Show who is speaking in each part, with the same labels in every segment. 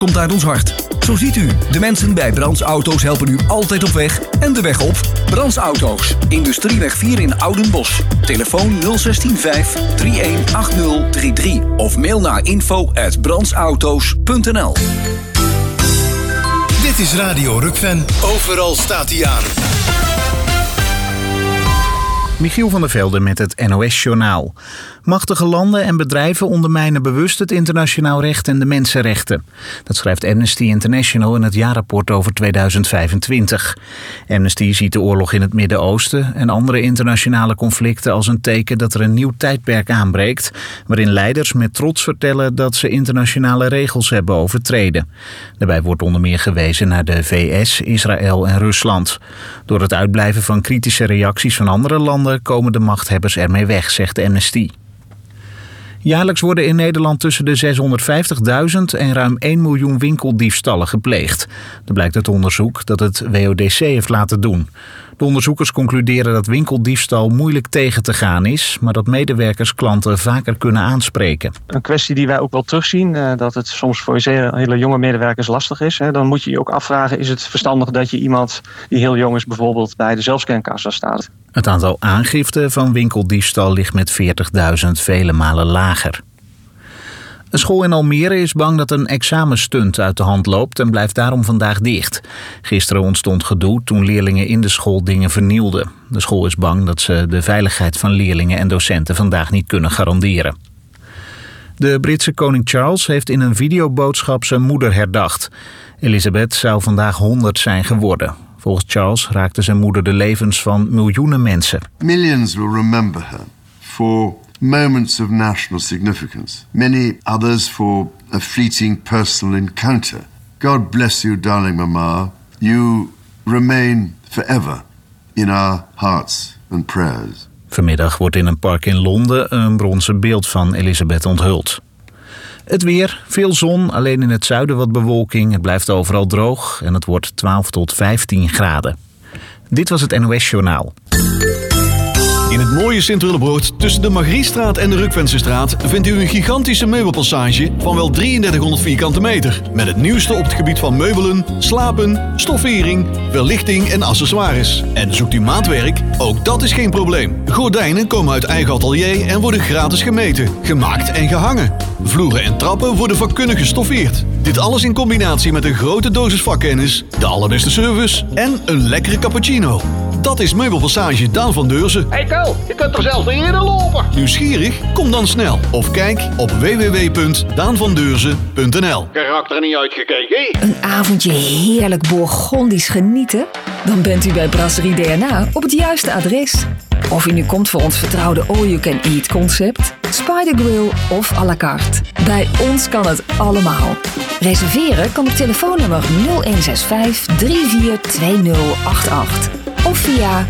Speaker 1: komt uit ons hart. Zo ziet u, de mensen bij Brands Auto's helpen u altijd op weg en de weg op. Brands Auto's, Industrieweg 4 in Oudenbosch. Telefoon 016 318033 of mail naar info@brandsauto's.nl.
Speaker 2: Dit is Radio Rukven. Overal staat hij aan.
Speaker 3: Michiel van der Velde met het NOS-journaal. Machtige landen en bedrijven ondermijnen bewust het internationaal recht en de mensenrechten. Dat schrijft Amnesty International in het jaarrapport over 2025. Amnesty ziet de oorlog in het Midden-Oosten en andere internationale conflicten als een teken dat er een nieuw tijdperk aanbreekt, waarin leiders met trots vertellen dat ze internationale regels hebben overtreden. Daarbij wordt onder meer gewezen naar de VS, Israël en Rusland. Door het uitblijven van kritische reacties van andere landen komen de machthebbers ermee weg, zegt Amnesty. Jaarlijks worden in Nederland tussen de 650.000 en ruim 1 miljoen winkeldiefstallen gepleegd. Dat blijkt uit onderzoek dat het WODC heeft laten doen. De onderzoekers concluderen dat winkeldiefstal moeilijk tegen te gaan is, maar dat medewerkers klanten vaker kunnen aanspreken.
Speaker 4: Een kwestie die wij ook wel terugzien, dat het soms voor hele jonge medewerkers lastig is. Dan moet je je ook afvragen, is het verstandig dat je iemand die heel jong is bijvoorbeeld bij de zelfscankassa staat?
Speaker 3: Het aantal aangiften van winkeldiefstal ligt met 40.000 vele malen lager. Een school in Almere is bang dat een examenstunt uit de hand loopt en blijft daarom vandaag dicht. Gisteren ontstond gedoe toen leerlingen in de school dingen vernielden. De school is bang dat ze de veiligheid van leerlingen en docenten vandaag niet kunnen garanderen. De Britse koning Charles heeft in een videoboodschap zijn moeder herdacht. Elizabeth zou vandaag 100 zijn geworden. Volgens Charles raakte zijn moeder de levens van miljoenen mensen.
Speaker 5: Millions will remember her for moments of national significance. Many others for a fleeting personal encounter. God bless you, darling mama. You remain forever in our hearts and prayers.
Speaker 3: Vanmiddag wordt in een park in Londen een bronzen beeld van Elizabeth onthuld. Het weer, veel zon, alleen in het zuiden wat bewolking. Het blijft overal droog en het wordt 12 tot 15 graden. Dit was het NOS-journaal.
Speaker 6: In het mooie Sint-Willebroord, tussen de Margriestraat en de Rukvensestraat, vindt u een gigantische meubelpassage van wel 3300 vierkante meter. Met het nieuwste op het gebied van meubelen, slapen, stoffering, verlichting en accessoires. En zoekt u maatwerk? Ook dat is geen probleem. Gordijnen komen uit eigen atelier en worden gratis gemeten, gemaakt en gehangen. Vloeren en trappen worden vakkundig gestoffeerd. Dit alles in combinatie met een grote dosis vakkennis, de allerbeste service en een lekkere cappuccino. Dat is Meubelpassage Daan van Deurzen.
Speaker 7: Hey Kel, je kunt er zelfs eerder lopen.
Speaker 6: Nieuwsgierig? Kom dan snel. Of kijk op www.daanvandeurzen.nl.
Speaker 7: Karakter er niet uitgekeken.
Speaker 8: Een avondje heerlijk Bourgondisch genieten? Dan bent u bij Brasserie DNA op het juiste adres. Of u nu komt voor ons vertrouwde all-you-can-eat concept, Spider Grill of à la carte. Bij ons kan het allemaal. Reserveren kan op telefoonnummer 0165 342088 of via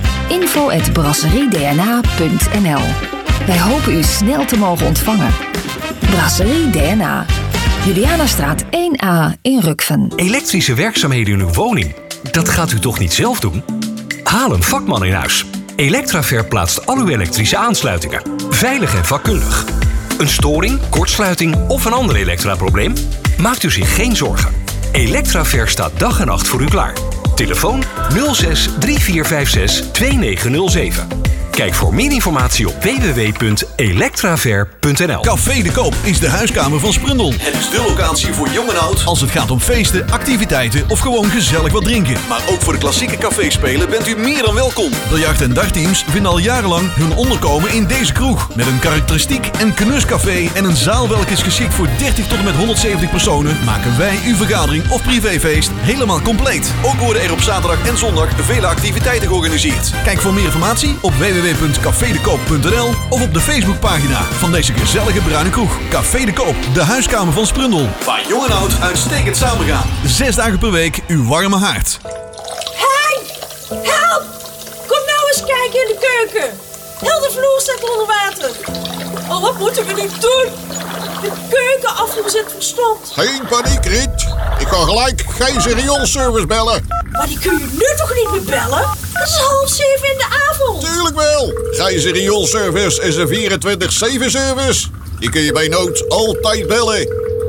Speaker 8: info@brasseriedna.nl. Wij hopen u snel te mogen ontvangen. Brasserie DNA, Julianastraat 1A in Rukven.
Speaker 9: Elektrische werkzaamheden in uw woning, dat gaat u toch niet zelf doen? Haal een vakman in huis. Electraver plaatst al uw elektrische aansluitingen. Veilig en vakkundig. Een storing, kortsluiting of een ander elektraprobleem? Maakt u zich geen zorgen. Electraver staat dag en nacht voor u klaar. Telefoon 06 3456 2907. Kijk voor meer informatie op www.electraver.nl.
Speaker 6: Café de Koop is de huiskamer van Sprundel. Het is de locatie voor jong en oud als het gaat om feesten, activiteiten of gewoon gezellig wat drinken. Maar ook voor de klassieke caféspelen bent u meer dan welkom. Biljart- en dagteams vinden al jarenlang hun onderkomen in deze kroeg. Met een karakteristiek en knuscafé en een zaal welke is geschikt voor 30 tot en met 170 personen, maken wij uw vergadering of privéfeest helemaal compleet. Ook worden er op zaterdag en zondag vele activiteiten georganiseerd. Kijk voor meer informatie op www.cafedekoop.nl of op de Facebookpagina van deze gezellige bruine kroeg. Café de Koop, de huiskamer van Sprundel. Waar jong en oud uitstekend samengaan. 6 dagen per week uw warme haard.
Speaker 10: Hey! Help! Kom nou eens kijken in de keuken. Heel de vloer staat onder water. Oh, wat moeten we nu doen? De keukenafvoer zit verstomd.
Speaker 11: Geen paniek, Riet. Ik kan gelijk geen rioolservice bellen.
Speaker 10: Maar die kun je nu toch niet meer bellen? Het is 6:30 in de avond.
Speaker 11: Tuurlijk wel. Gijzer rioolservice is een 24/7 service. Die kun je bij nood altijd bellen.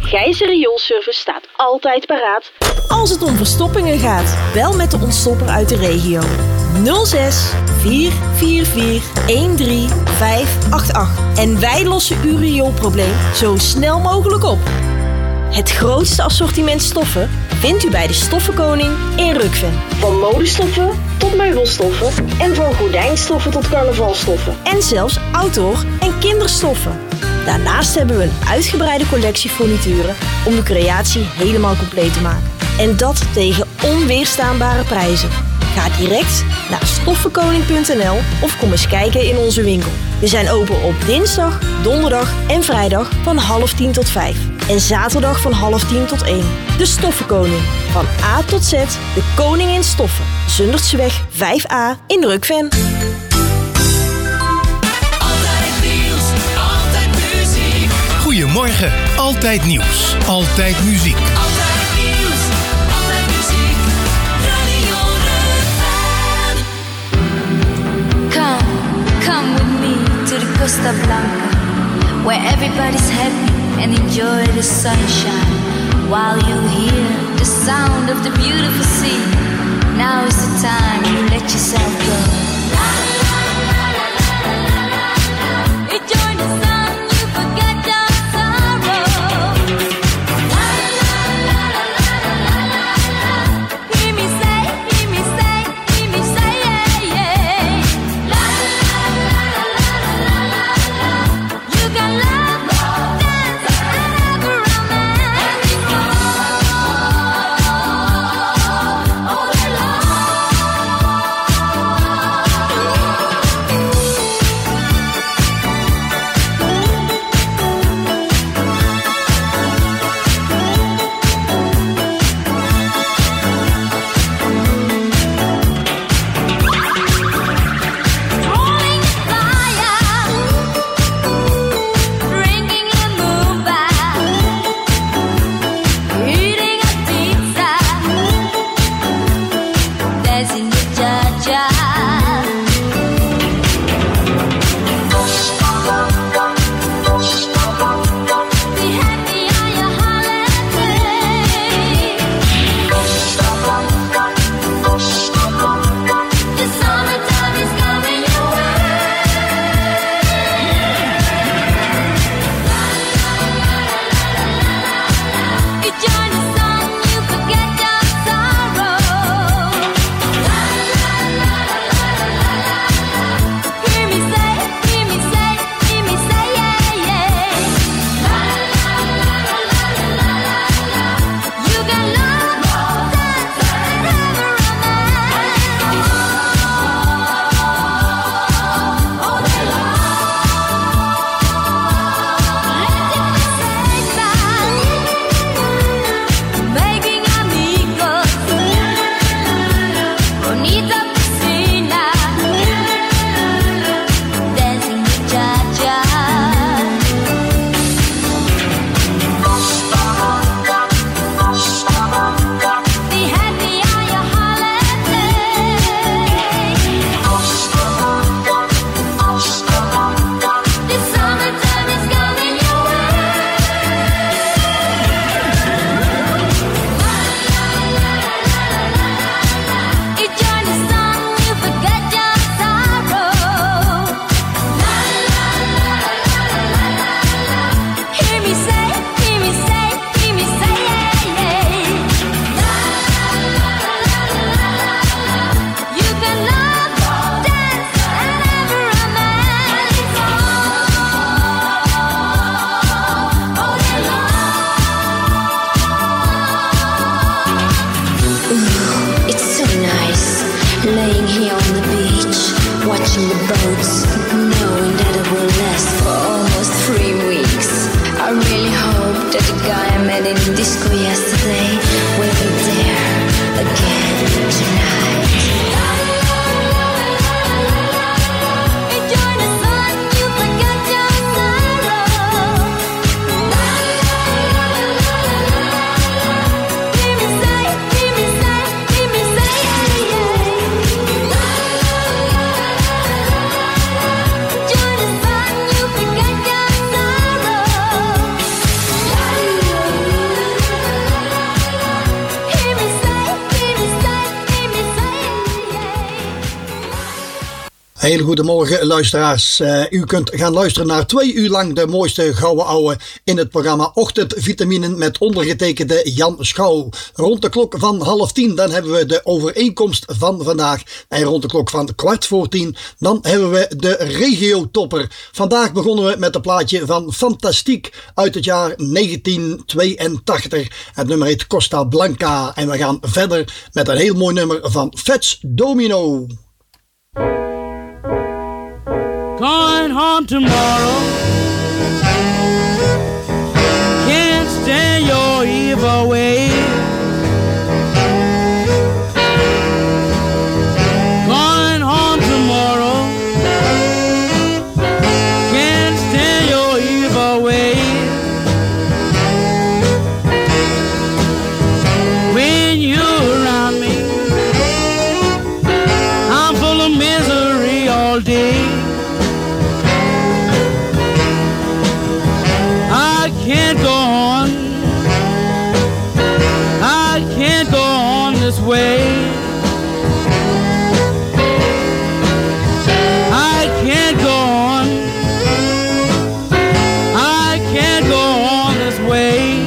Speaker 12: Gijzer Rioolservice staat altijd paraat
Speaker 10: als het om verstoppingen gaat. Bel met de ontstopper uit de regio. 06 444 13588. En wij lossen uw rioolprobleem zo snel mogelijk op. Het grootste assortiment stoffen vindt u bij de Stoffenkoning in Rukven.
Speaker 12: Van modestoffen tot meubelstoffen en van gordijnstoffen tot carnavalstoffen.
Speaker 10: En zelfs outdoor- en kinderstoffen. Daarnaast hebben we een uitgebreide collectie furnituren om de creatie helemaal compleet te maken. En dat tegen onweerstaanbare prijzen. Ga direct naar stoffenkoning.nl of kom eens kijken in onze winkel. We zijn open op dinsdag, donderdag en vrijdag van 9:30 tot 5. En zaterdag van 9:30 tot 1. De Stoffenkoning. Van A tot Z, de koning in stoffen. Zundertseweg 5A in Rukven.
Speaker 2: Goedemorgen, altijd nieuws, altijd muziek.
Speaker 13: Altijd nieuws, altijd muziek. Radio Rukven.
Speaker 14: Come with me to the Costa Blanca, where everybody's happy and enjoy the sunshine, while you hear the sound of the beautiful sea. Now is the time you let yourself go. Enjoy the sun, you forget your sorrow. Hear me say, hear me say, hear me say, yeah, yeah. You can love, dance, and have a romance all day long. Rolling fire, drinking a moonbath, eating a pizza, dancing the cha-cha. Be happy on your holiday. The summertime is coming your way. You join the sun, you forget your sorrow. Hear me say, hear me say, hear me say, yeah, yeah. You can love, dance, and have a romance all day long. Making amigos, bonita piscina, dancing the cha-cha. Be happy on your holiday. The summertime is coming your way. You join the sun, you forget your sorrow. Hear me say, hear me say, hear me say, yeah, yeah. You can love, dance, and have a romance all day long.
Speaker 15: It's so nice, laying here on the beach, watching the boats, knowing that it will last for almost 3 weeks. I really hope that the guy I met in the disco yesterday will be there again tonight.
Speaker 14: Enjoy the sun, you forget your sorrow. Hear me say, hear me say, hear me say, yeah, yeah. Enjoy the sun, you forget your sorrow.
Speaker 16: Hele goedemorgen luisteraars. U kunt gaan luisteren naar 2 uur lang de mooiste gouden ouwe in het programma Ochtendvitaminen met ondergetekende Jan Schouw. Rond de klok van 9:30 dan hebben we de overeenkomst van vandaag. En rond de klok van 9:15 dan hebben we de regiotopper. Vandaag begonnen we met een plaatje van Fantastiek uit het jaar 1982. Het nummer heet Costa Blanca. En we gaan verder met een heel mooi nummer van Fats Domino.
Speaker 17: Going home tomorrow. Can't stand your evil ways. Going home tomorrow. Can't stand your evil ways. When you're around me, I'm full of misery all day. Can't go on. I can't go on this way. I can't go on. I can't go on this way.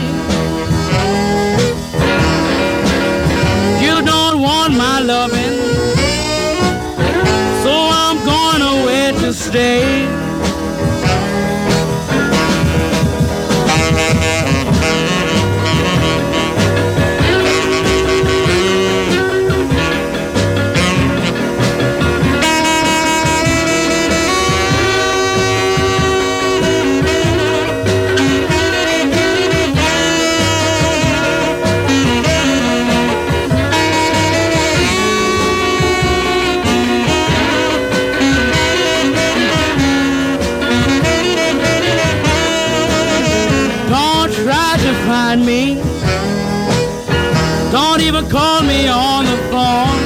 Speaker 17: You don't want my loving, so I'm going away to stay. Me. Don't even call me on the phone.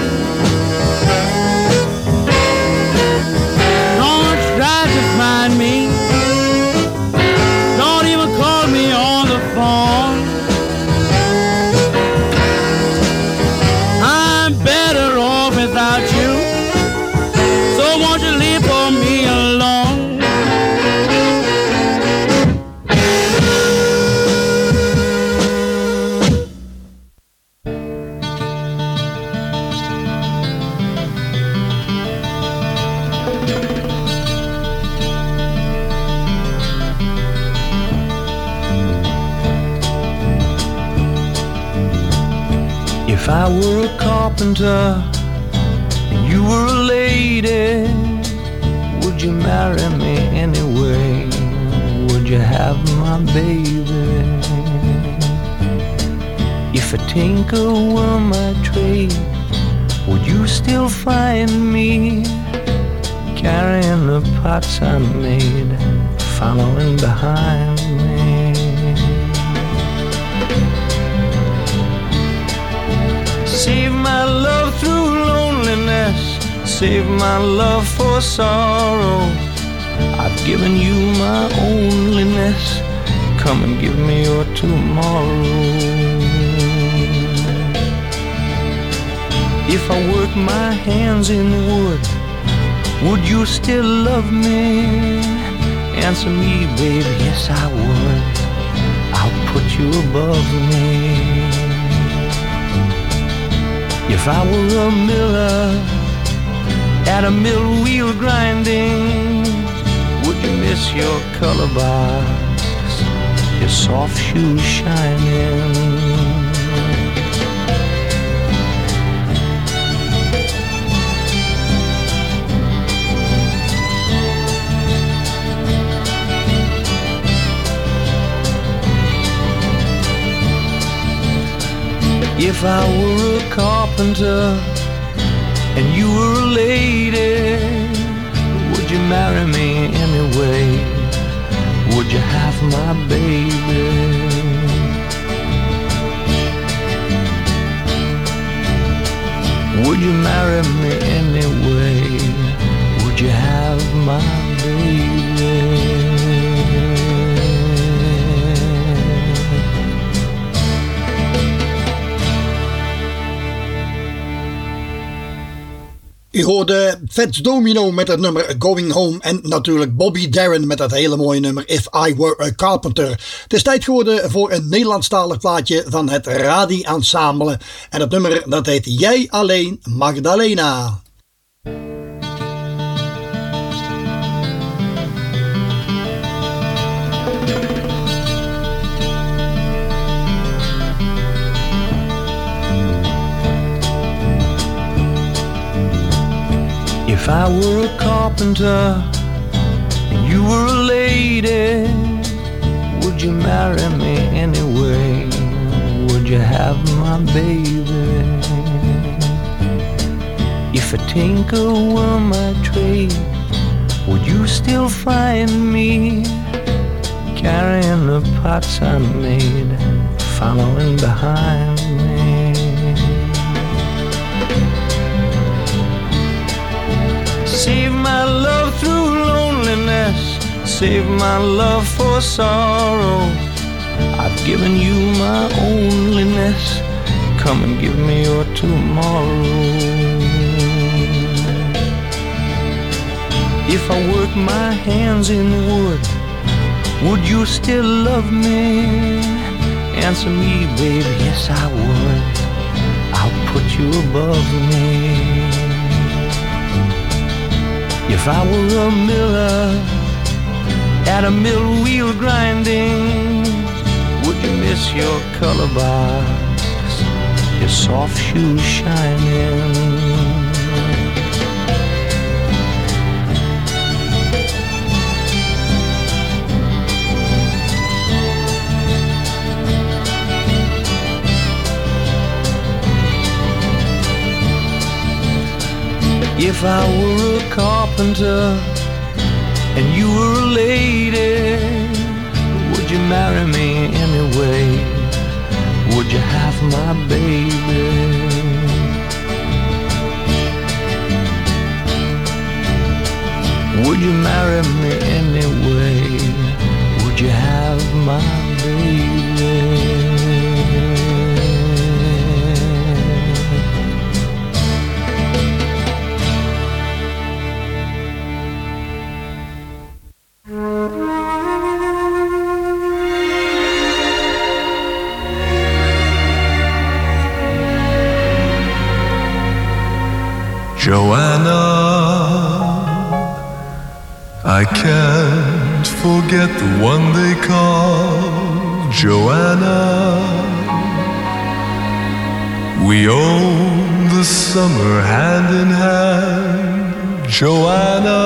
Speaker 17: Don't try to find me. Don't even call me on the phone. I'm better off without you, so won't you leave for me alone?
Speaker 18: If I were a carpenter and you were a lady, would you marry me anyway? Would you have my baby? If a tinker were my trade, would you still find me carrying the pots I made, following behind me? Save my love through loneliness, save my love for sorrow. I've given you my onlyness, come and give me your tomorrow. If I work my hands in wood, would you still love me? Answer me, baby, yes I would. I'll put you above me. If I were a miller at a mill wheel grinding, would you miss your color box, your soft shoes shining? If I were a carpenter and you were a lady, would you marry me anyway? Would you have my baby? Would you marry me anyway? Would you have my baby?
Speaker 16: U hoorde Fats Domino met het nummer Going Home en natuurlijk Bobby Darin met dat hele mooie nummer If I Were a Carpenter. Het is tijd geworden voor een Nederlandstalig plaatje van het Radi Ensemble en het nummer dat heet Jij Alleen Magdalena.
Speaker 18: If I were a carpenter and you were a lady, would you marry me anyway? Would you have my baby? If a tinker were my trade, would you still find me carrying the pots I made, following behind me? Save my love through loneliness, save my love for sorrow. I've given you my onlyness, come and give me your tomorrow. If I work my hands in wood, would you still love me? Answer me, baby, yes I would. I'll put you above me. If I were a miller at a mill wheel grinding, would you miss your color box, your soft shoes shining? If I were a carpenter and you were a lady, would you marry me anyway? Would you have my baby? Would you marry me anyway? Would you have my baby?
Speaker 19: Joanna, I can't forget the one they call Joanna. We own the summer hand in hand, Joanna.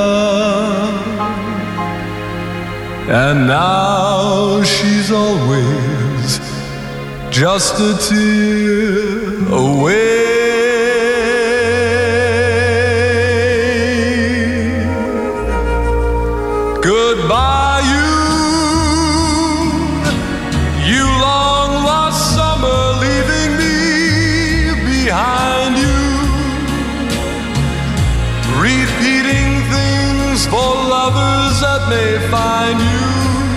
Speaker 19: And now she's always just a tear away. Goodbye, you long lost summer, leaving me behind you, repeating things for lovers that may find you.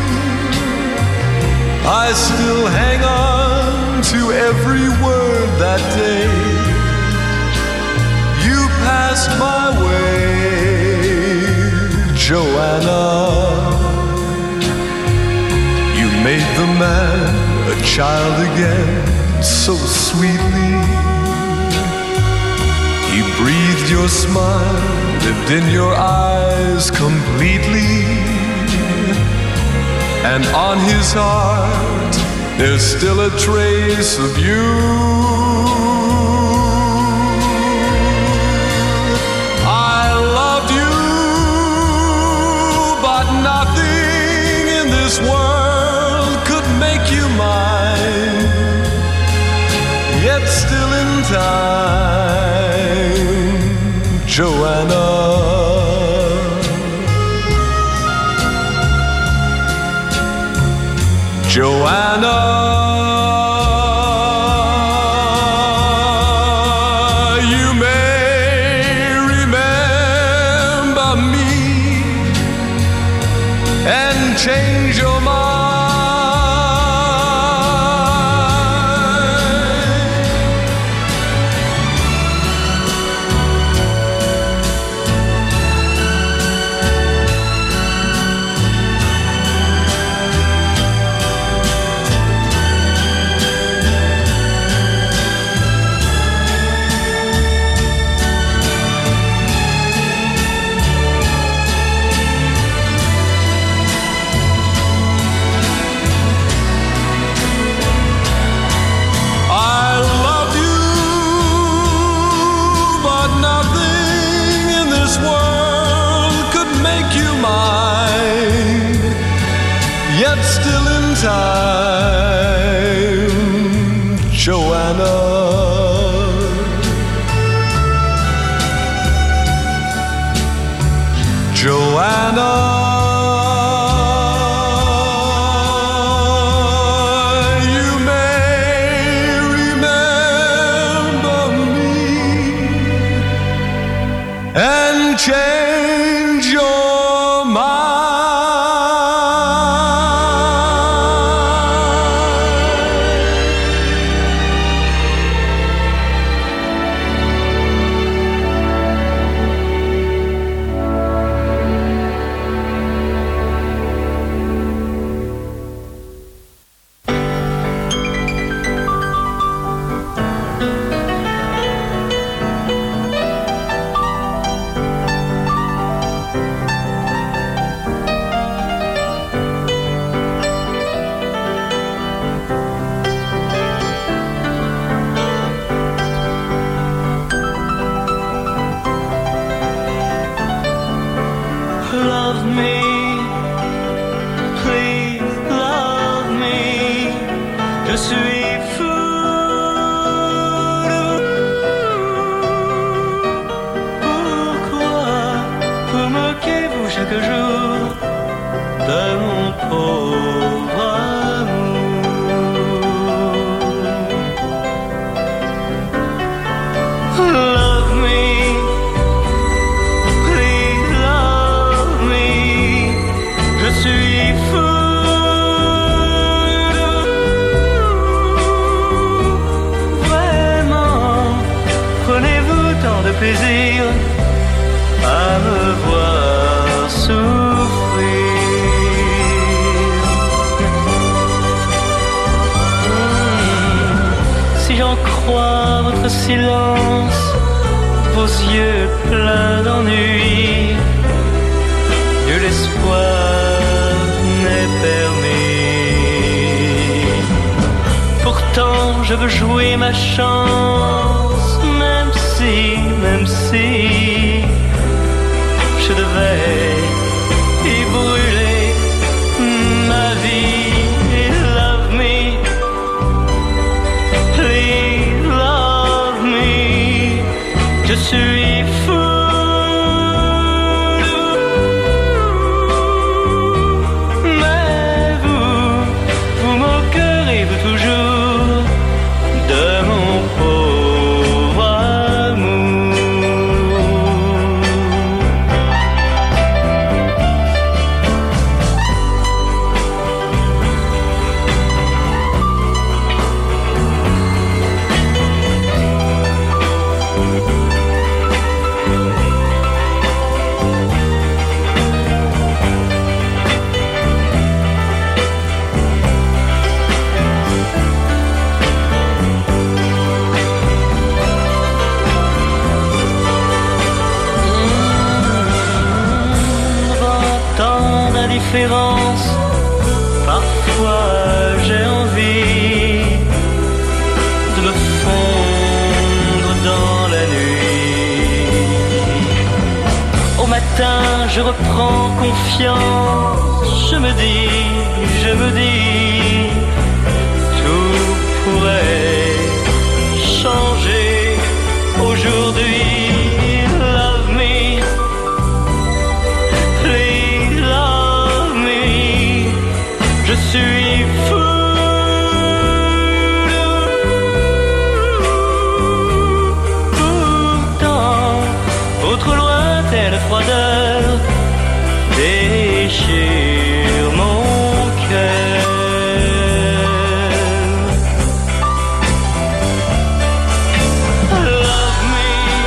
Speaker 19: I still hang on to every word that day you passed my way, Joanna. You made the man a child again so sweetly. He breathed your smile, lived in your eyes completely. And on his heart there's still a trace of you. This world could make you mine, yet still in time, Joanna. Joanna, you may remember me and change your mind. time, Joanna. Joanna, you may remember me and change your mind.
Speaker 18: Love me, please love me. Je suis fou de vous. Pourquoi vous moquez-vous chaque jour de mon pauvre amour? Love me. Je suis fou de vous. Vraiment, prenez-vous tant de plaisir à me voir souffrir. Si j'en crois votre silence, vos yeux pleins d'ennui, de l'espoir n'est permis. Pourtant je veux jouer ma chance, même si je devais y brûler ma vie. Love me, please love me. Je suis fou. Toujours de mon pauvre amour. Parfois j'ai envie de me fondre dans la nuit. Au matin je reprends confiance, je me dis, tout pourrait changer aujourd'hui. Love me, please love me. Je suis fou de vous. Pourtant, votre lointaine froideur déchire mon cœur. Love me,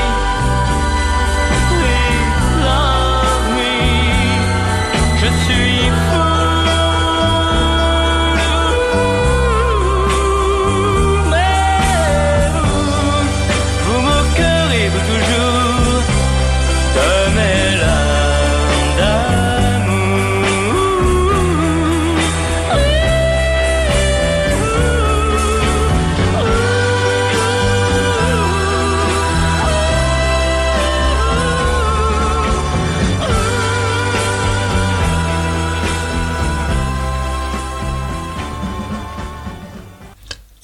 Speaker 18: please love me. Je suis fou. Toujours de mes larmes d'amour.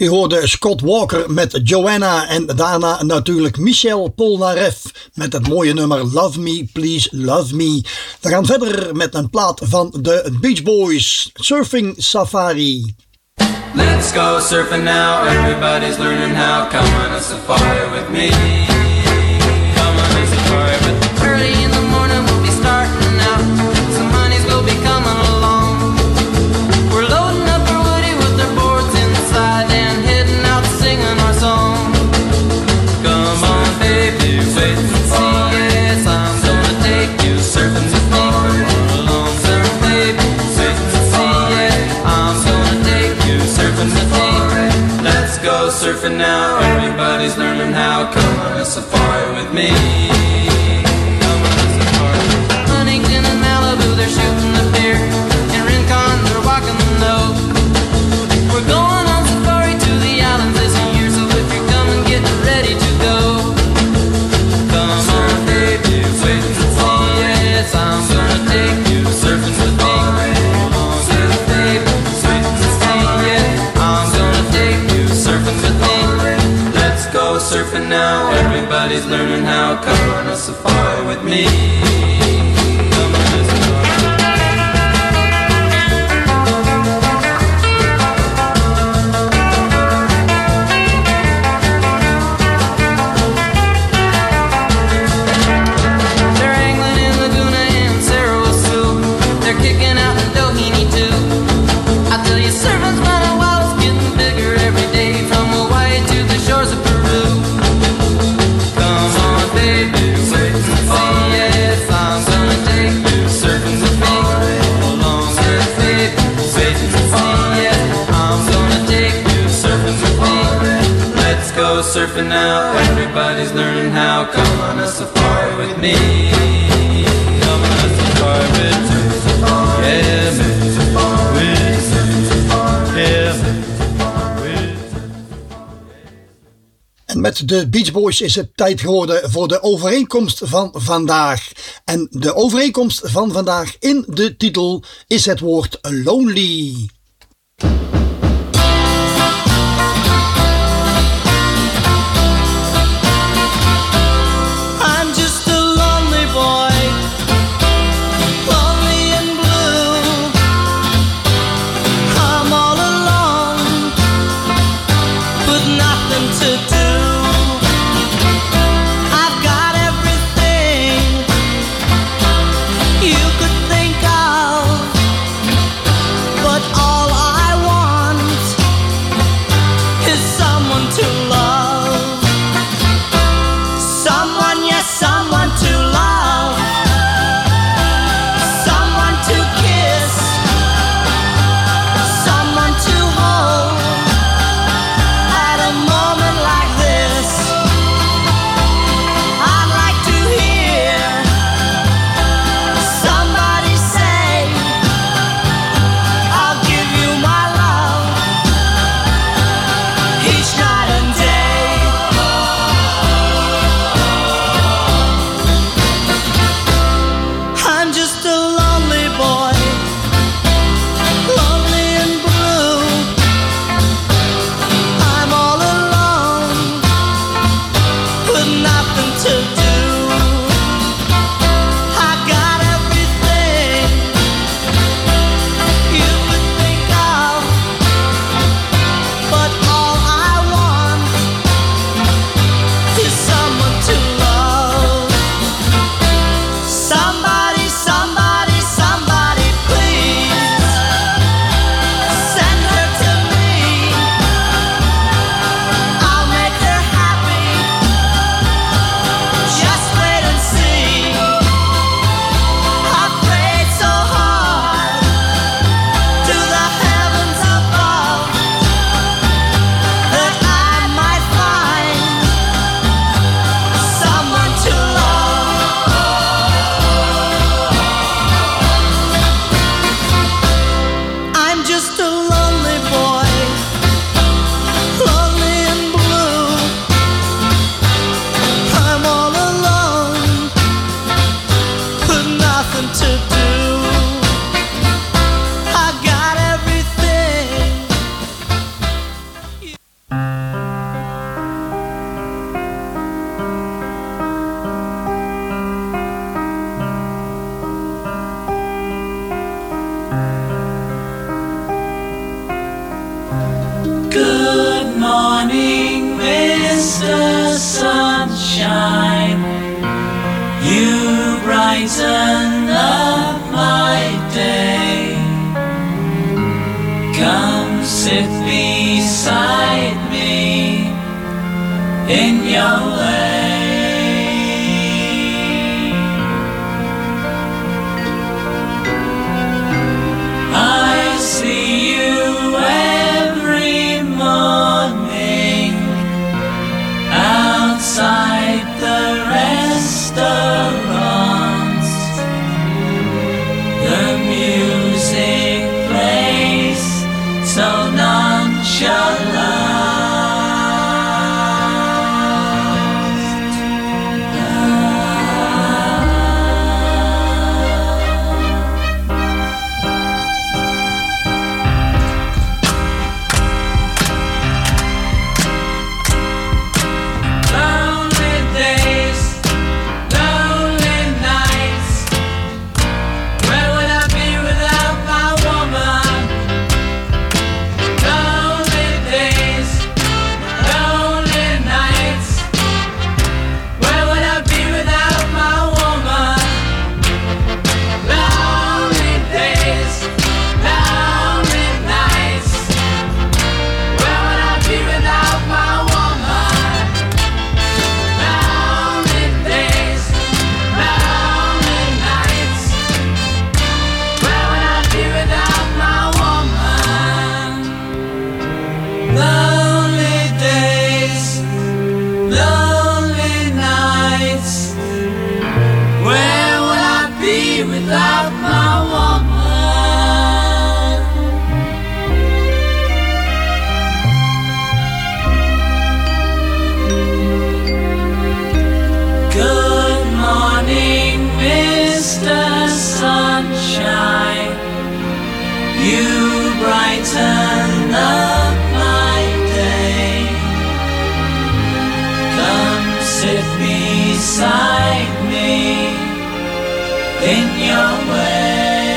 Speaker 16: Je hoorde Scott Walker met Joanna en daarna natuurlijk Michel Polnareff met het mooie nummer Love Me, Please Love Me. We gaan verder met een plaat van de Beach Boys, Surfing Safari.
Speaker 18: Let's go surfing now, everybody's learning how. Come on a safari with me. Come on a safari with me. Early in the morning we'll be starting out. Some honeys will be coming along. We're loading up our woody with our boards inside and heading out singing our song. Come on baby, wait and see. Yes, I'm gonna take you surfing with me. Come along, surf baby, wait and see. Yeah, I'm gonna take you surfing with me. Let's go surfing now, everybody's learning how. Come on a safari with me. Come on a safari. Huntington and Malibu, they're shooting the deer. In Rincon, they're walking the nose. We're going on safari to the islands this year, so if you're coming, get ready to go. Come on baby, wait and see. Yes, I'm gonna take you surfing with me. Come on baby, wait and see. Yeah, I'm gonna take you surfing with me. Let's go surfing now, everybody's learning how. Come on a safari with me. Come on a safari. They're angling in Laguna and Sarasoo. They're kicking out in Doheny too. I tell you, surfing's running wild, it's getting bigger every day, from Hawaii to the shores of Peru. Come on, baby, wait and see. Yes, I'm gonna take you surfing with me. Hold on, yes, baby, wait and see. Yes, I'm gonna take you surfing with me. Let's go surfing now, everybody's learning how. Come on a safari with me. Come on a safari with me. Yeah, man.
Speaker 16: En met de Beach Boys is het tijd geworden voor de overeenkomst van vandaag. En de overeenkomst van vandaag in de titel is het woord lonely.
Speaker 18: I'm just a lonely boy, lonely and blue. I'm all alone, with nothing to do. I've got everything you could think of, but all I want is someone to love. Someone, yes, someone to love. Someone to kiss. Someone to hold. At a moment like this,
Speaker 13: sunshine. You brighten up my day. Come sit beside me in your way. I see you every morning outside the restaurants. The music plays so nonchalant. Brighten up my day. Come sit beside me in your way.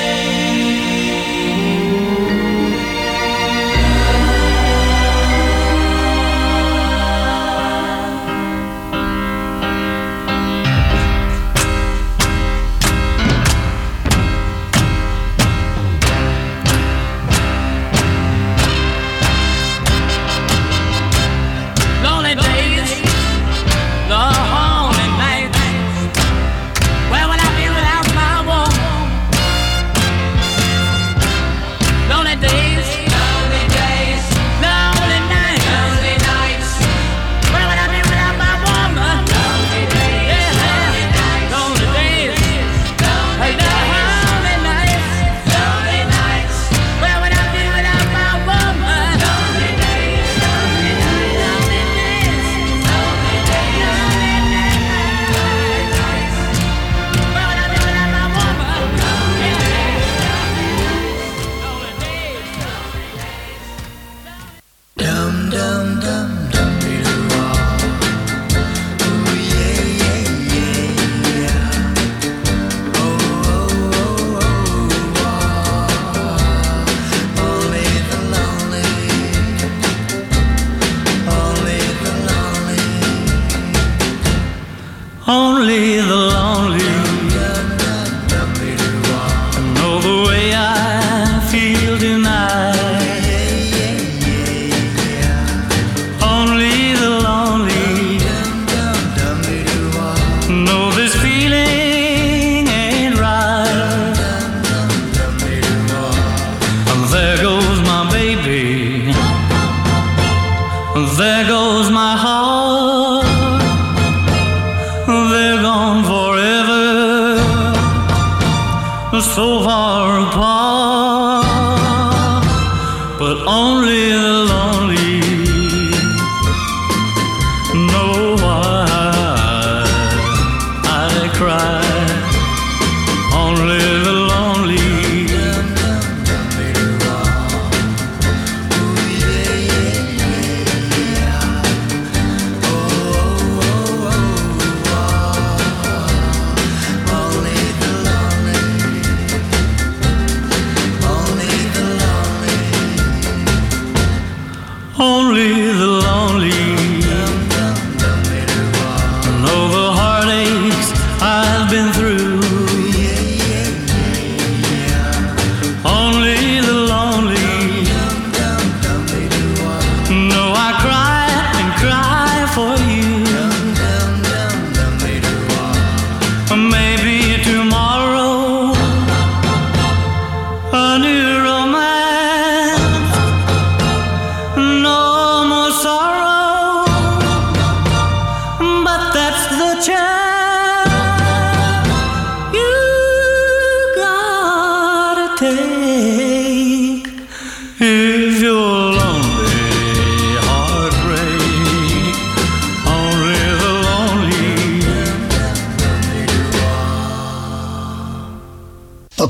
Speaker 18: Only the lonely know the way I feel tonight. Only the lonely know this feeling ain't right. And there goes my baby, and there goes my heart. They're gone forever, so far apart. But only the lonely know why I cry. Only the lonely. Only the lonely know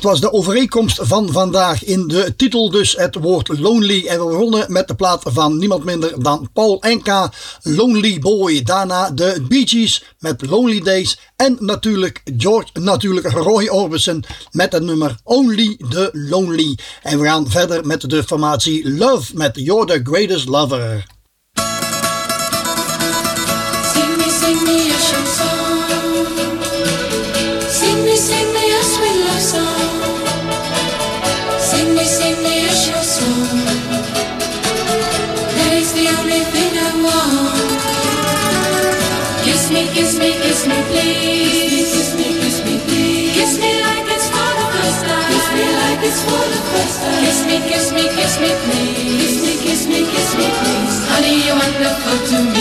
Speaker 16: was de overeenkomst van vandaag. In de titel dus het woord Lonely. En we begonnen met de plaat van niemand minder dan Paul Anka, Lonely Boy. Daarna de Bee Gees met Lonely Days. En natuurlijk Roy Orbison met het nummer Only the Lonely. En we gaan verder met de formatie Love met You're the Greatest Lover.
Speaker 15: Sing me a chanson. Sing me a sweet love song. Sing me a chanson. That is the only thing I want. Kiss me, please. Kiss me, please. Kiss me like it's for the first time. Kiss me like it's for the first time. Kiss me, please. Kiss me, please. Honey, you're wonderful to me.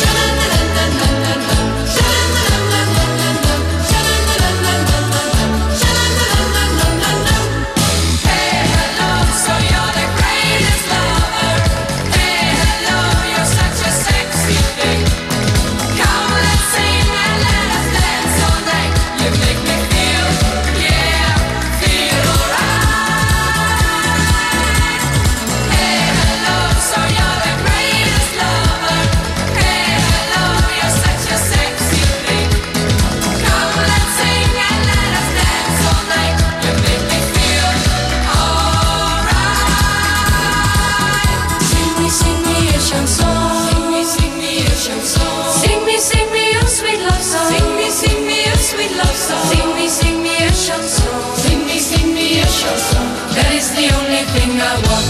Speaker 15: That is the only thing I want.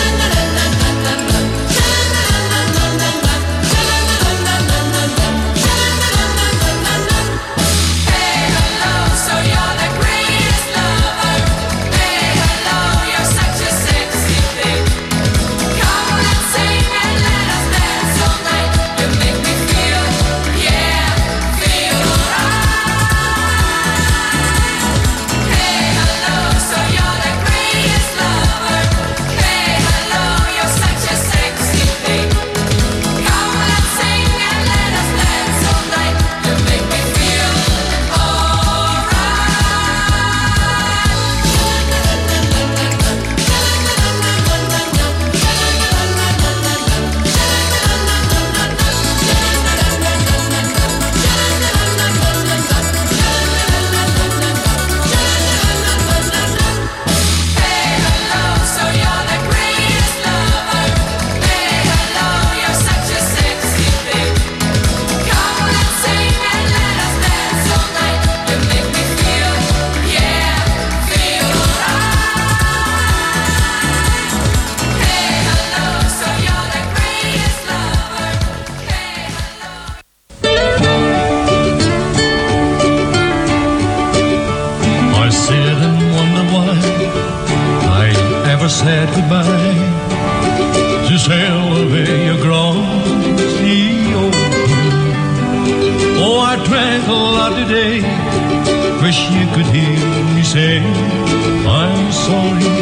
Speaker 19: Said goodbye. Just hell away your glossy open. Oh, I drank a lot today. Wish you could hear me say I'm sorry.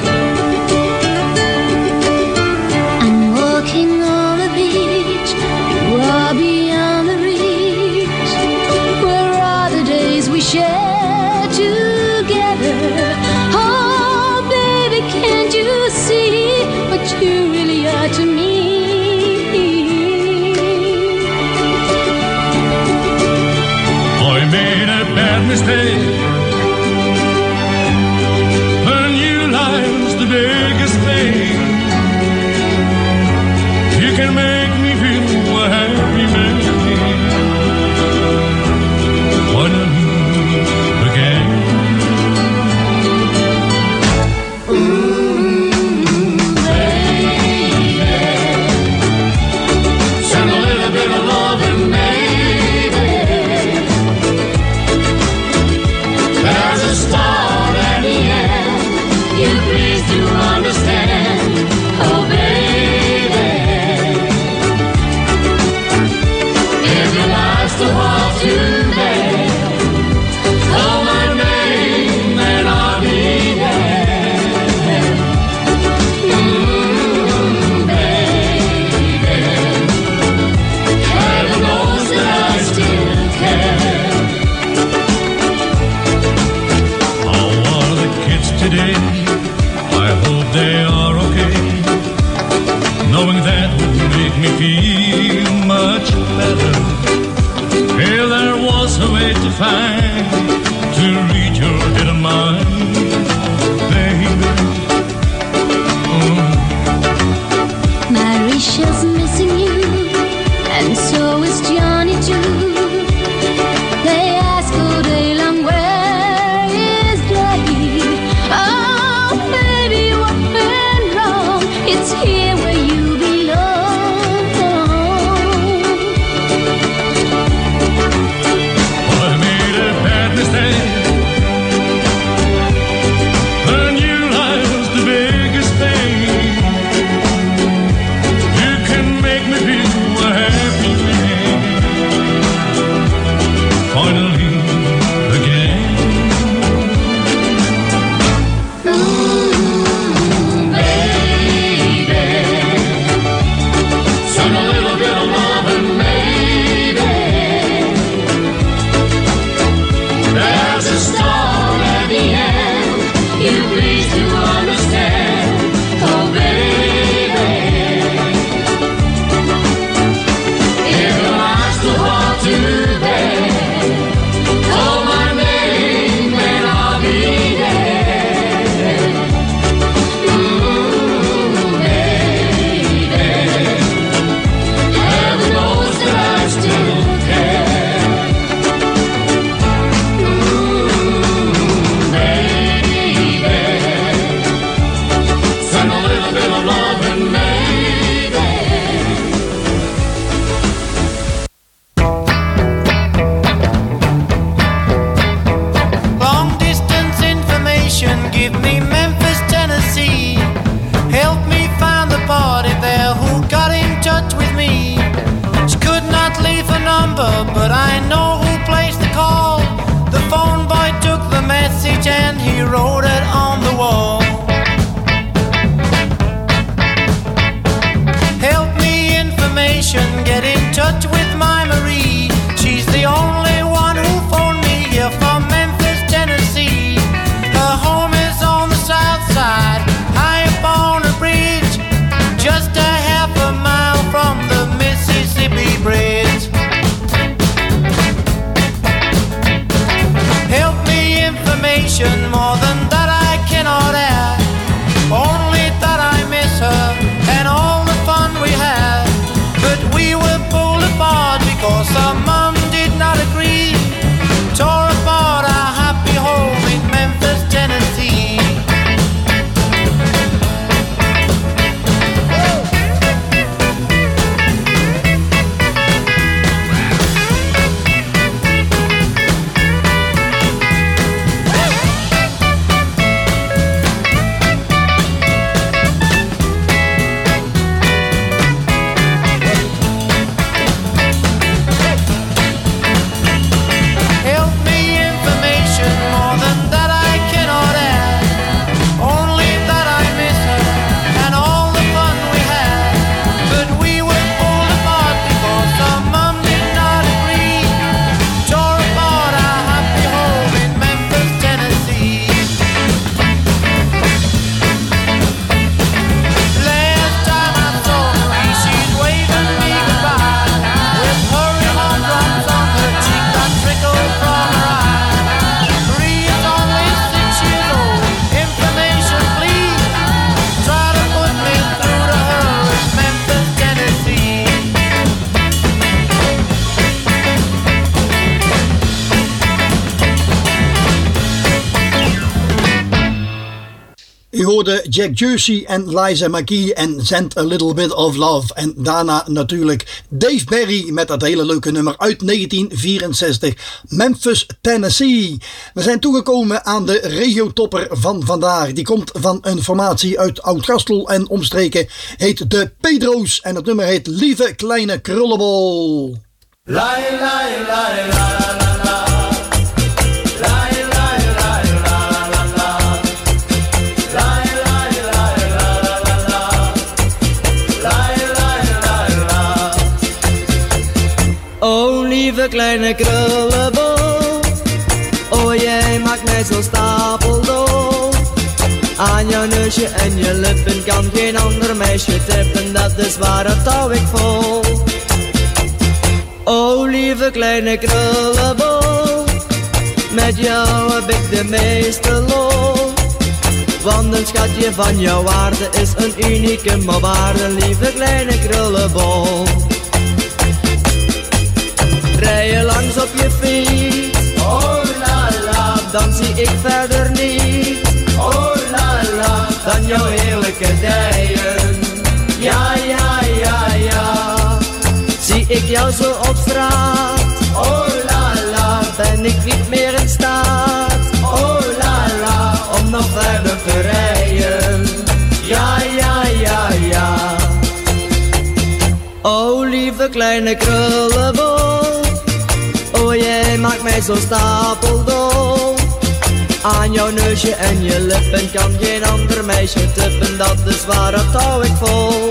Speaker 15: I'm walking on the beach. You are beyond the reach. Where are the days we shared together? Can't you see what you really are to me?
Speaker 19: I made a bad mistake. A new life's the biggest thing. You can make me feel a happy man. Why don't you again? yet to find to read your head of mine, baby.
Speaker 15: Marisha's missing you, and so is Johnny too. They ask all day long, where is Daddy? Oh, baby, what went wrong? It's here where you belong.
Speaker 19: Well, I made a bad mistake. And you life's the biggest thing. You can make me feel a happy man. Finally, again.
Speaker 15: Ooh, baby,
Speaker 19: Send a little bit of love and maybe
Speaker 15: there's a storm at the end. You please do understand, oh baby. If your heart's too hard to bear, call my name and I'll be there. Ooh, baby, heaven knows that I still care. Ooh, baby,
Speaker 19: send a little bit of love and maybe.
Speaker 18: Long distance information, give me Memphis, Tennessee. Help me find the party there who got in touch with me. She could not leave a number, but I know who placed the call. The phone boy took the message and he wrote it on the wall. Help me information, get in touch with my Marie. She's the only one who phoned me here from Memphis, Tennessee. Her home is on the south side, high up on a bridge, just a half a mile from the Mississippi Bridge. Help me information, more than that I cannot add. Only that I miss her and all the fun we had. But we were pulled apart because her mom did not agree. Tore apart our happy home in Memphis, Tennessee. Help me information, more than that I cannot add. Only that I miss her and all the fun we had. But we were pulled apart because our mom did not agree. Tore apart our happy home in Memphis, Tennessee. Last time I saw Marie, she's waving me goodbye. With hurry home drops on her cheek that trickle from her eye. Marie is only 6 years old. Information, please. Try to put me through to her in Memphis, Tennessee.
Speaker 16: U hoorde Jack Jersey en Liza McKee en Send a Little Bit of Love. En daarna natuurlijk Dave Berry met dat hele leuke nummer uit 1964, Memphis, Tennessee. We zijn toegekomen aan de regiotopper van vandaag. Die komt van een formatie uit Oud-Gastel en omstreken, heet de Pedro's. En het nummer heet Lieve Kleine Krullenbol.
Speaker 13: La la la la la la.
Speaker 20: Oh lieve kleine krullenbol, oh jij maakt mij zo stapeldol. Aan jouw neusje en je lippen kan geen ander meisje tippen, dat is waar, het hou ik vol. Oh lieve kleine krullenbol, Met jou heb ik de meeste lol. Want een schatje van jouw waarde is een unieke maar ware lieve kleine krullenbol. Rij je langs op je fiets, oh la la, dan zie ik verder niet, oh la la, dan jouw heerlijke dijen. Ja, ja, ja, ja. Zie ik jou zo op straat, oh la la, ben ik niet meer in staat, oh la la, om nog verder te rijden. Ja, ja, ja, ja. Oh lieve kleine krullenbol, oh jij maakt mij zo stapeldol. Aan jouw neusje en je lippen kan geen ander meisje tippen, dat is waar, dat hou ik vol.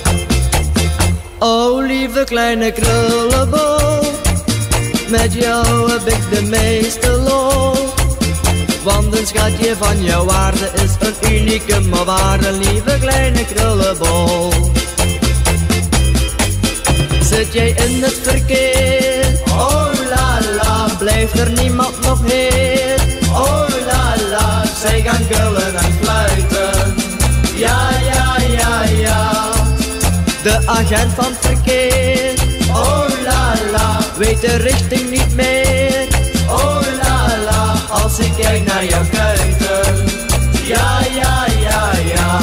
Speaker 20: Oh lieve kleine krullenbol, met jou heb ik de meeste lol. Want een schatje van jouw waarde is een unieke maar ware lieve kleine krullenbol. Zit jij in het verkeer, oh la la, blijft er niemand nog heer, oh la la, zij gaan gullen en fluiten. Ja, ja, ja, ja. De agent van verkeer, oh la la, weet de richting niet meer, oh la la, als ik kijk naar jouw kuiten. Ja, ja, ja, ja.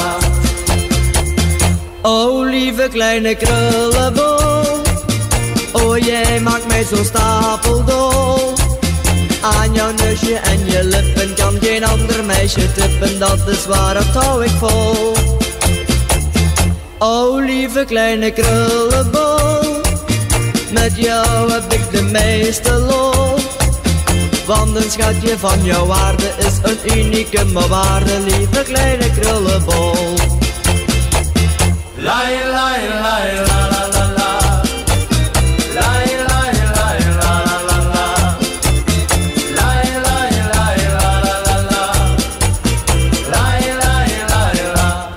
Speaker 20: Oh lieve kleine krullenbol, oh jij maakt mij zo stapeldol. Aan jouw neusje en je lippen kan geen ander meisje tippen, dat is waar, dat hou ik vol. Oh lieve kleine krullenbol, met jou heb ik de meeste lol. Want een schatje van jouw waarde is een unieke maar ware lieve kleine krullenbol. La la la la la la la. La la la la la la. La la la la la la. La la la la.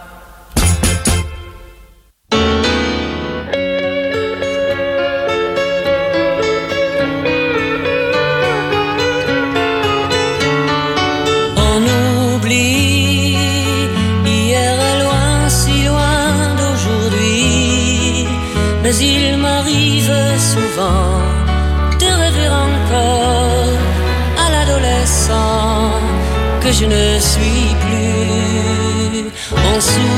Speaker 21: On oublie hier est loin, si loin d'aujourd'hui. Mais il m'arrive souvent de rêver encore à l'adolescent que je ne suis plus. On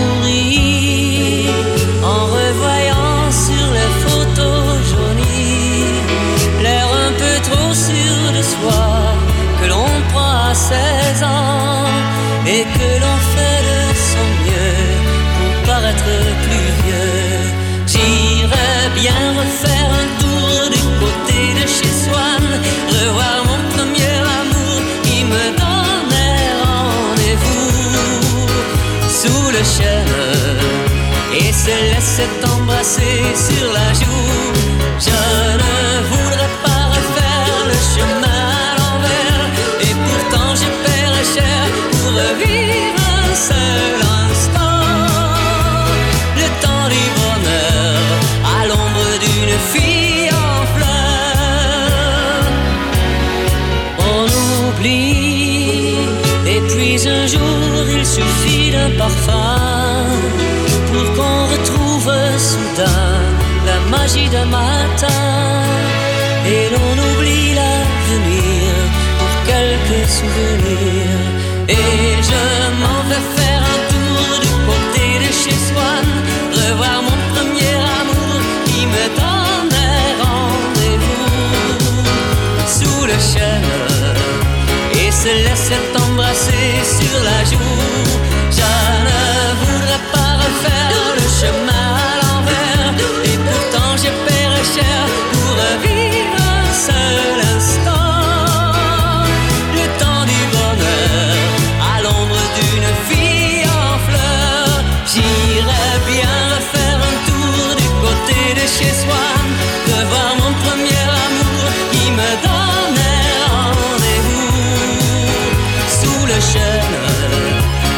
Speaker 21: sourit en revoyant sur les photos jaunies l'air un peu trop sûr de soi que l'on prend à 16 ans et que l'on fait de son mieux pour paraître plus vieux. J'irais bien refaire un tour du côté de chez Swann, revoir mon premier amour qui me donnait rendez-vous sous le chêne et se laissait embrasser sur la joue. Je ne voudrais pas refaire le chemin à l'envers, et pourtant je paierais cher pour revivre un seul instant. Le temps du bonheur à l'ombre d'une fille en fleurs. On oublie, et puis un jour il suffit d'un parfum pour qu'on retrouve soudain la magie d'un matin. Et l'on oublie l'avenir pour quelques souvenirs. Et je m'en vais faire un tour du côté de chez Swann, revoir mon premier amour qui me donnait rendez-vous sous le chêne et se laissait embrasser sur la joue. Je ne voudrais pas refaire le chemin à l'envers, et pourtant je paierais cher pour revivre un seul instant. Le temps du bonheur à l'ombre d'une fille en fleurs. J'irais bien refaire un tour du côté de chez Swann, de voir mon premier amour qui me donnait rendez-vous sous le chêne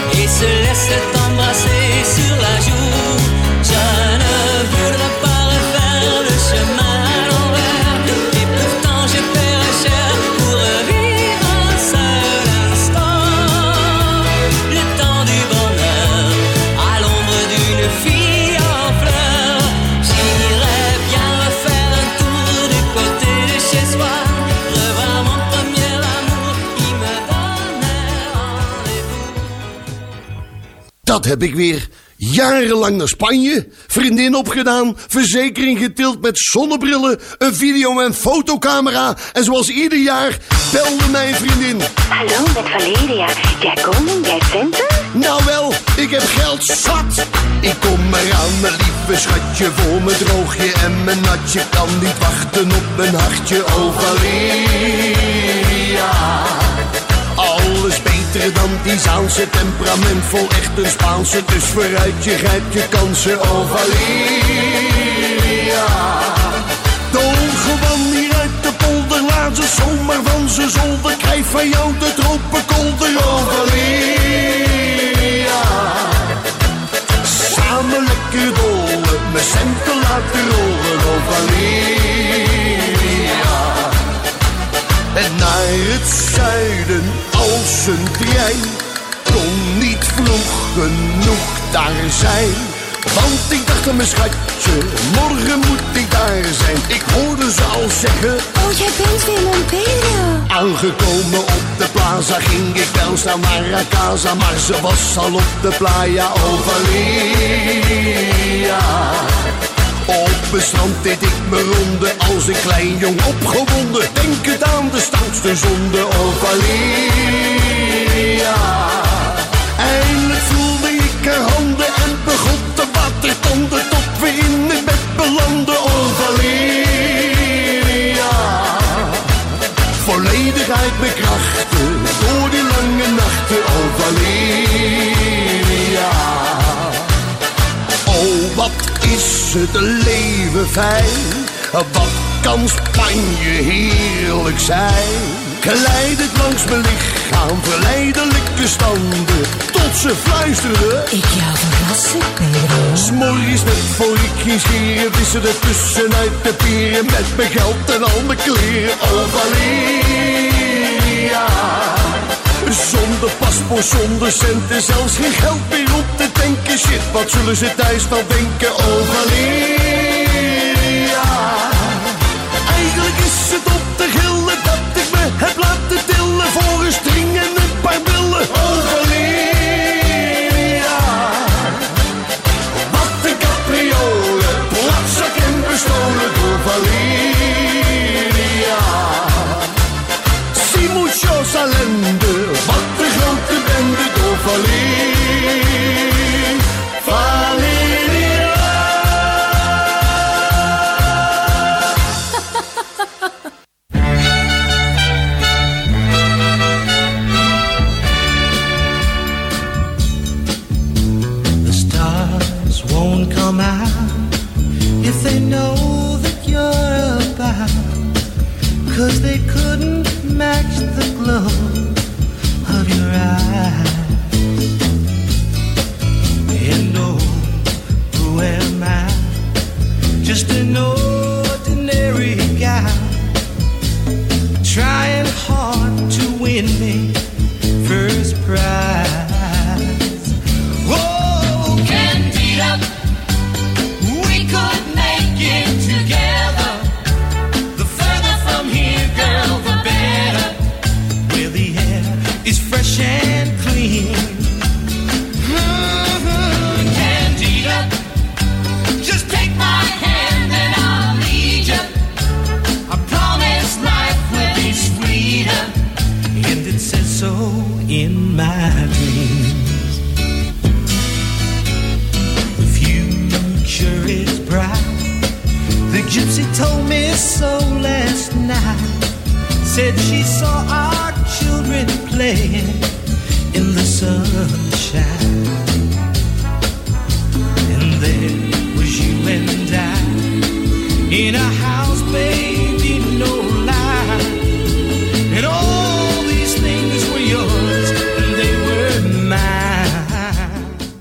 Speaker 1: heb ik weer? Jarenlang naar Spanje, vriendin opgedaan, verzekering getild met zonnebrillen, een video- en fotocamera. En zoals ieder jaar belde mijn vriendin.
Speaker 12: Hallo, met Valeria. Jij koning, jij centen?
Speaker 1: Nou wel, ik heb geld zat. Ik kom eraan, mijn lieve schatje, voor mijn droogje en mijn natje. Kan niet wachten op mijn hartje, oh Valeria. Alles beter dan die Zaanse, temperamentvol, echt een Spaanse. Dus vooruit, je grijpt je kansen, oh Valeria. De ongewan hier uit de polder, laat ze zomaar van z'n zolder. Krijg van jou de tropenkolder, oh Valeria. Samen lekker dollen, mijn centen laten rollen, oh Valeria. En naar het zuiden als een trein, kon niet vroeg genoeg daar zijn. Want ik dacht aan mijn schatje, morgen moet ik daar zijn. Ik hoorde ze al zeggen,
Speaker 12: oh jij bent weer Montpellier.
Speaker 1: Aangekomen op de plaza ging ik wel snel naar haar casa. Maar ze was al op de playa, oh Valeria. Op het strand deed ik me ronde als een klein jong opgewonden. Denkend aan de stoutste zonde, oh Valeria. Eindelijk voelde ik haar handen en begon te watertanden tot we in het bed belanden, oh Valeria. Volledig uit mijn krachten, door die lange nachten, oh Valeria. Oh, wat is het leven fijn, wat kan Spanje heerlijk zijn. Geleidend langs mijn lichaam, verleidelijke standen, tot ze fluisterde, ik jou verrassen, Pedro. 's Morgens net voor ik ging scheren, vissen er tussenuit de pieren. Met mijn geld en al mijn kleren, oh Valeria. Zonder paspoort, zonder centen, zelfs geen geld meer op te tanken. Shit, wat zullen ze thuis dan denken, oh Valeria. Eigenlijk is het op te gillen dat ik me heb laten tillen voor een string en een paar billen, oh Valeria. Wat een capriole, platzak en bestolen door Valeria. Si muchos ellende, wat een grote bende door Valeria.
Speaker 18: The stars won't come out if they know that you're about, 'cause they couldn't match the glow of your eyes. And oh, who am I? Just an ordinary guy, trying hard to win me first prize. Oh, Candida, we could make it together. The further from here, girl, the better. Where the air is fresh and clean. Candida, just take my hand and I'll lead you. I promise life will be sweeter, and it says so in my dreams. The future is bright. The gypsy told me so last night. Said she saw our children playing in the sunshine. And there was you and I in a house, baby, no lie. And all these things were yours and they were mine.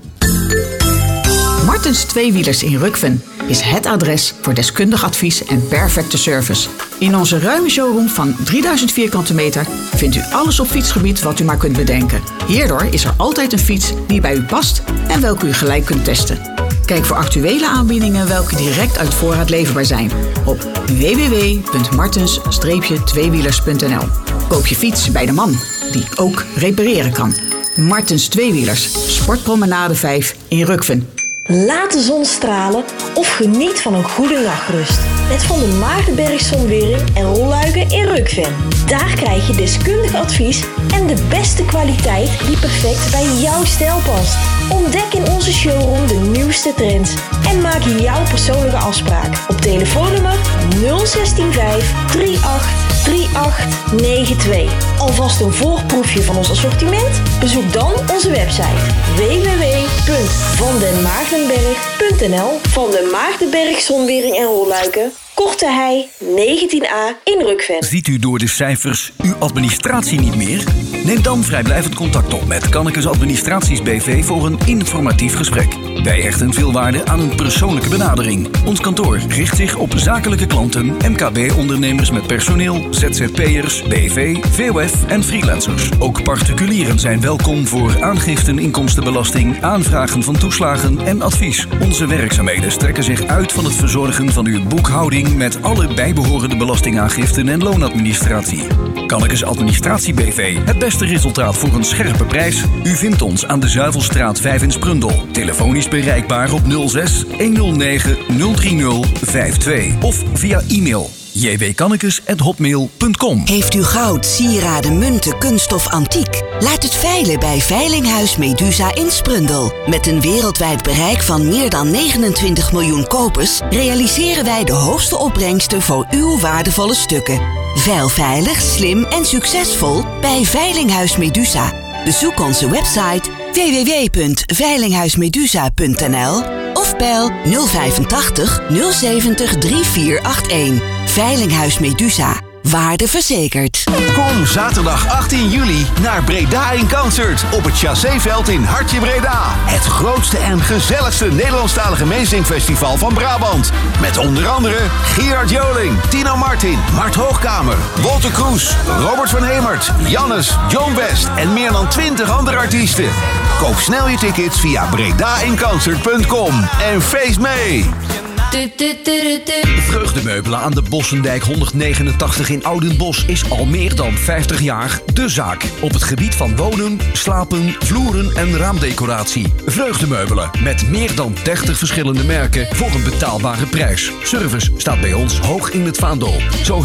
Speaker 22: Martens Tweewielers in Rukven is het adres voor deskundig advies en perfecte service. In onze ruime showroom van 3000 vierkante meter vindt u alles op fietsgebied wat u maar kunt bedenken. Hierdoor is er altijd een fiets die bij u past en welke u gelijk kunt testen. Kijk voor actuele aanbiedingen welke direct uit voorraad leverbaar zijn op www.martens-tweewielers.nl. Koop je fiets bij de man die ook repareren kan. Martens Tweewielers, Sportpromenade 5 in Rukven.
Speaker 12: Laat de zon stralen of geniet van een goede nachtrust. Met Van der Maartenberg Zonwering en Rolluiken in Rukven. Daar krijg je deskundig advies en de beste kwaliteit die perfect bij jouw stijl past. Ontdek in onze showroom de nieuwste trends en maak jouw persoonlijke afspraak op telefoonnummer 0165 38 3892. Alvast een voorproefje van ons assortiment? Bezoek dan onze website www.vandenmaartenberg.nl. Van den Maartenberg Zonwering en Rolluiken, Korte Hei 19a in Rukven.
Speaker 4: Ziet u door de cijfers uw administratie niet meer? Neem dan vrijblijvend contact op met Kannekes Administraties BV voor een informatief gesprek. Wij hechten veel waarde aan een persoonlijke benadering. Ons kantoor richt zich op zakelijke klanten, MKB-ondernemers met personeel, ZZP'ers, BV, VOF en freelancers. Ook particulieren zijn welkom voor aangiften inkomstenbelasting, aanvragen van toeslagen en advies. Onze werkzaamheden strekken zich uit van het verzorgen van uw boekhouding met alle bijbehorende belastingaangiften en loonadministratie. Kannekes Administratie BV, het beste resultaat voor een scherpe prijs. U vindt ons aan de Zuivelstraat 5 in Sprundel. Telefonisch bereikbaar op 06 109 030 52 of via e-mail jwkannekes@hotmail.com.
Speaker 5: Heeft u goud, sieraden, munten, kunststof, antiek? Laat het veilen bij Veilinghuis Medusa in Sprundel. Met een wereldwijd bereik van meer dan 29 miljoen kopers realiseren wij de hoogste opbrengsten voor uw waardevolle stukken. Veil veilig, slim en succesvol bij Veilinghuis Medusa. Bezoek onze website www.veilinghuismedusa.nl of bel 085 070 3481. Veilinghuis Medusa. Waarde verzekerd.
Speaker 6: Kom zaterdag 18 juli naar Breda in Concert op het Chasséveld in Hartje Breda. Het grootste en gezelligste Nederlandstalige meezingfestival van Brabant. Met onder andere Gerard Joling, Tino Martin, Mart Hoogkamer, Wolter Kroes, Robert van Hemert, Jannes, John West en meer dan 20 andere artiesten. Koop snel je tickets via bredainconcert.com en feest mee!
Speaker 4: Vreugdemeubelen aan de Bossendijk 189 in Oudenbosch is al meer dan 50 jaar de zaak. Op het gebied van wonen, slapen, vloeren en raamdecoratie. Vreugdemeubelen met meer dan 30 verschillende merken voor een betaalbare prijs. Service staat bij ons hoog in het vaandel. Zo